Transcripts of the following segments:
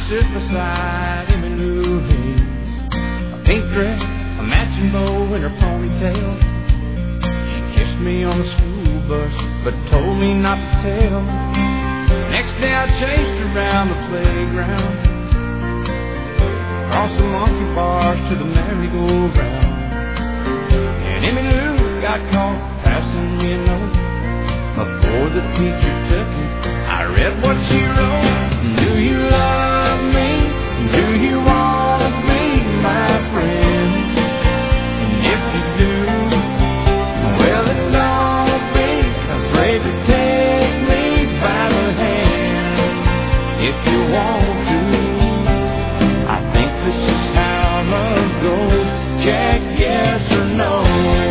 stood beside Emmy Lou Hayes, a pink dress, a matching bow in her ponytail. She kissed me on the school bus, but told me not to tell. Next day I chased her around the playground, across the monkey bars to the merry-go-round. And Emmy Lou got caught passing me a note. Before the teacher took it, I read what she wrote. Do you love me? Do you want to be my friend? And if you do, well, it's all be afraid to take me by the hand. If you want to, I think this is how love goes. Check yes or no.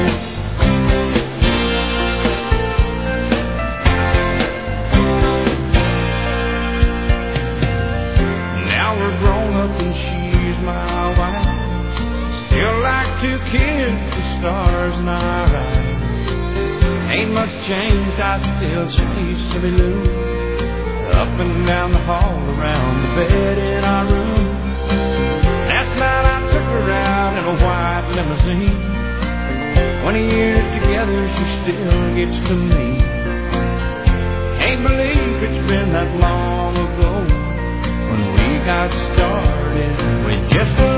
Kids, the stars in our eyes. Ain't much changed, I still chase Emmy Lou up and down the hall, around the bed in our room. Last night I took her out in a white limousine. 20 years together, she still gets to me. Can't believe it's been that long ago when we got started with just